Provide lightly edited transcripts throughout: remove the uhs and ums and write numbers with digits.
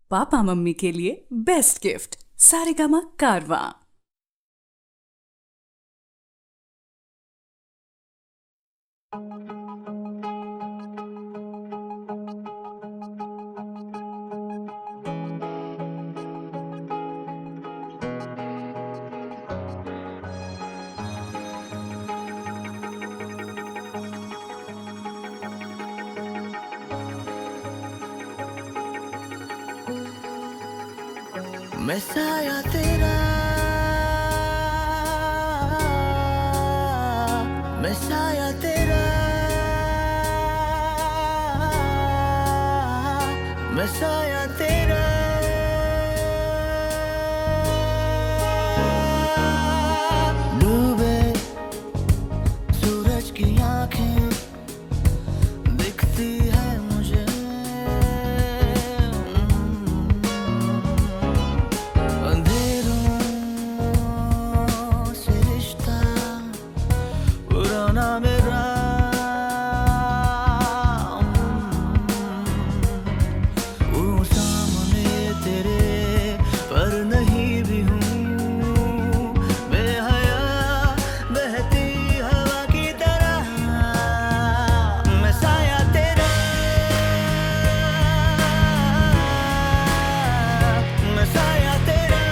Papa mummy के लिए best gift Saregama कारवां। मैं साया तेरा, मैं साया तेरा, मैं साया तेरा। डूबे सूरज की आंखें दिखती है मुझे, पुराना मेरा वो सामने तेरे पर नहीं भी हूँ, बेहया बहती हवा की तरह। मैं साया तेरा, मैं साया तेरा,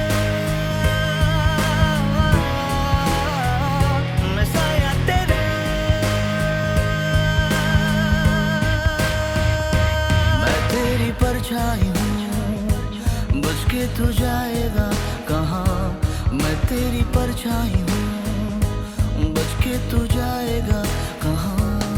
मैं साया तेरा। मैं तेरी परछाई हूँ, बुझ के तू जाएगा कहाँ। मैं तेरी परछाई हूँ, बुझ के तू जाएगा कहाँ।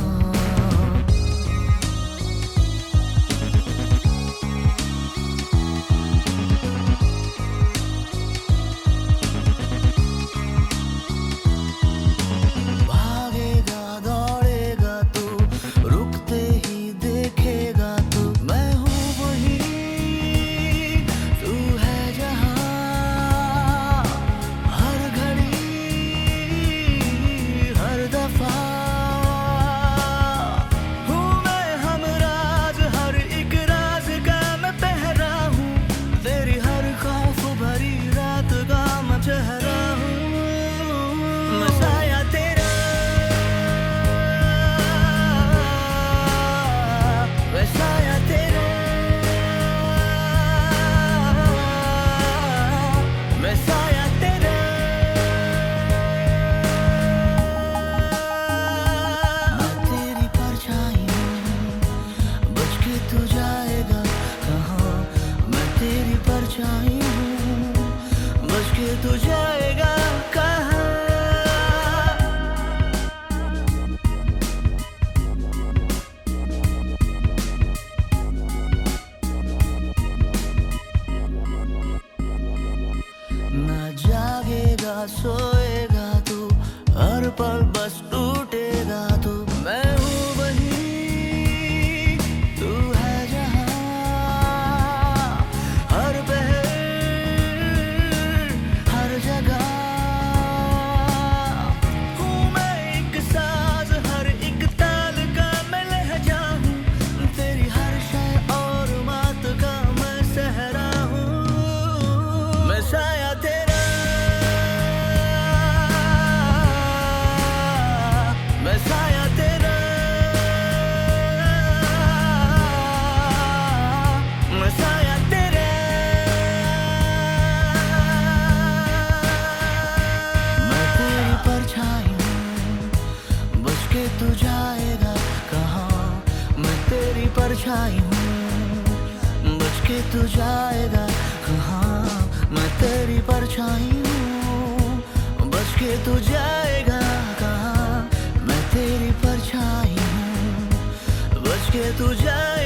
भागेगा दौड़ेगा तू, रुकते ही देखेगा तू। मैं हूँ वही, तू है जहाँ, हर घड़ी हर दफा। हूँ मैं हमराज, हर एक राज का मैं पहरा हूँ, तेरी हर खौफ भरी रात का मैं चेहरा हूँ। मैं साया तेरा, मैं साया तेरा, मैं साया तेरा। मैं तेरी परछाई हूँ, बुझ के तू जाएगा कहाँ। मैं तेरी परछाई हूँ, बुझ के तू जाएगा कहाँ। ना जागेगा सोएगा तू, हर पल बस टूटेगा तू। मैं हूँ वही, तू है जहाँ, हर पहर हर जगह। हूँ मैं एक साज, हर एक ताल का मैं लहजा हूँ, तेरी हर शय और मात का मैं सहरा हूँ। मैं साया तेरा, मैं साया तेरा, मैं साया तेरा। मैं तेरी परछाई हूँ, बुझ के तू जाएगा कहाँ। मैं तेरी परछाई हूँ, बुझ के तू जाएगा कहाँ। मैं तेरी परछाई हूँ, बुझ के तू जाएगा कहाँ। मैं तेरी परछाई हूँ, बुझ के तू जाएगा।